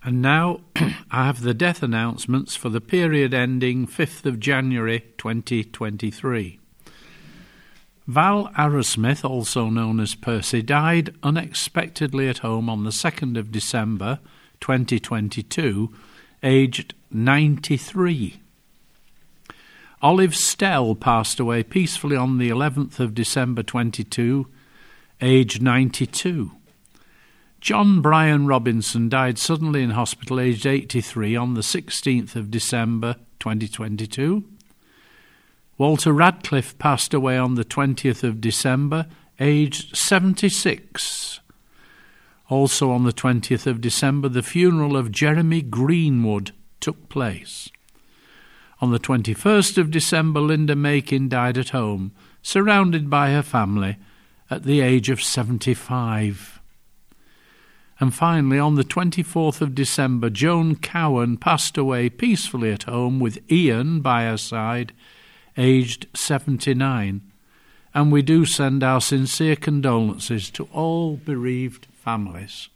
And now I have the death announcements for the period ending 5th of January 2023. Val Arrowsmith, also known as Percy, died unexpectedly at home on the 2nd of December 2022, aged 93. Olive Stell passed away peacefully on the 11th of December 22, aged 92. John Brian Robinson died suddenly in hospital, aged 83, on the 16th of December 2022. Walter Radcliffe passed away on the 20th of December, aged 76. Also on the 20th of December, the funeral of Jeremy Greenwood took place. On the 21st of December, Linda Makin died at home, surrounded by her family, at the age of 75. And finally, on the 24th of December, Joan Cowan passed away peacefully at home with Ian by her side, aged 79. And we do send our sincere condolences to all bereaved families.